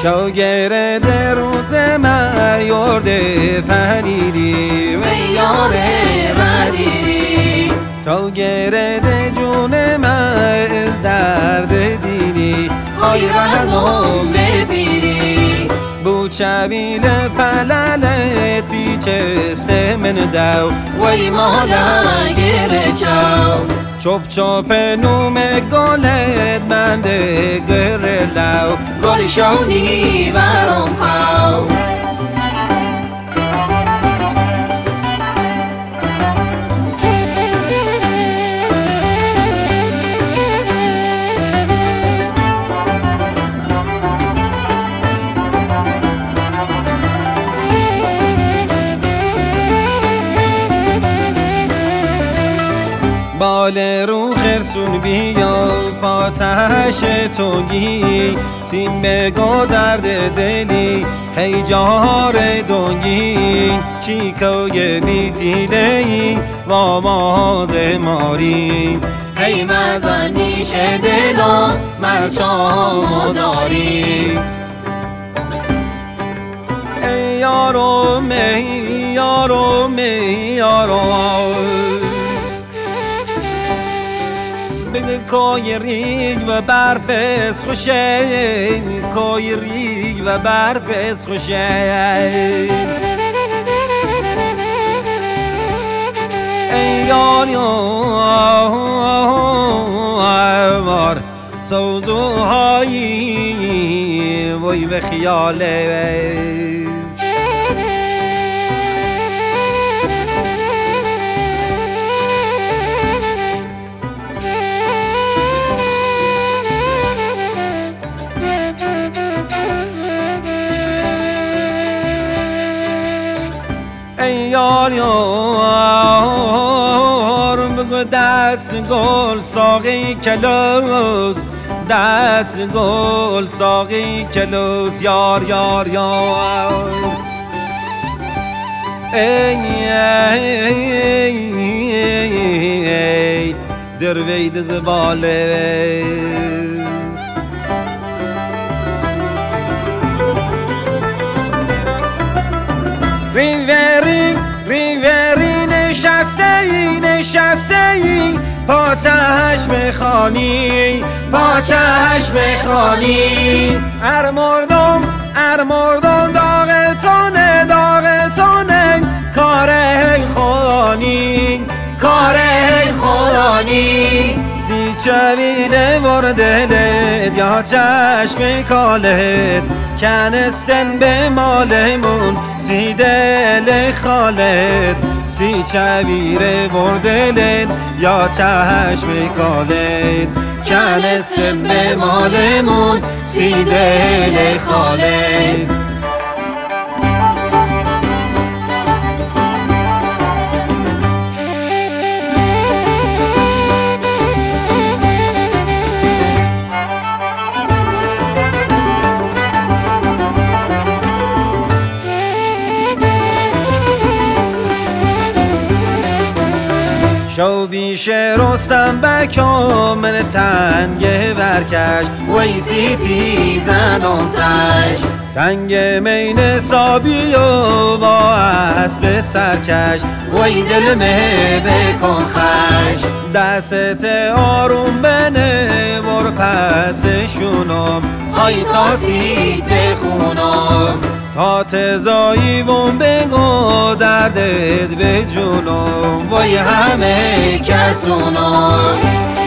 شاگرد روز من یارده پنیری و یار ردیری تو گرد جون من از درد دینی های رهنم بپیری بو چویل پللت بیچست من دو وی مالا گره چاو چوب چوب نوم گلت من ده گر لو گل شونی برام خواو بال رو خرسون بیا پاتش تونگی سیم بگو درد دلی هی جهار دونگی چیکوی بیتیلی و ماز ماری هی مزن نیش دلو مرچام داری ای یارو می یارو می یارو کوی ریگ و برفس خوشه کوی ریگ و برفس خوشه ای یار سوزوهایی وی به خیاله یار بگو دست گل ساقی کلوز دست گل ساقی کلوز یار یار یار ای دروید زباله ریوری نشسته ای پاچهش بخوانی پاچهش بخوانی ار مردم داغتونه کاره خانی کاره خانی سی چویله وردلت یا چشم کالت کنستن به مالمون سی دل خالت سی چویره وردلت یا چشم کالت کنستن به مالمون سی دل خالت شو بیش رستم بکامل تنگ برکش وی سیتی زنانتش تنگ مین سابی و با اسب سرکش وی دل مه بکن خش دست آروم بنه ور پسشونم های تاسید بخونم تا تزاییون بگو دردت به جونم وای همه کسونم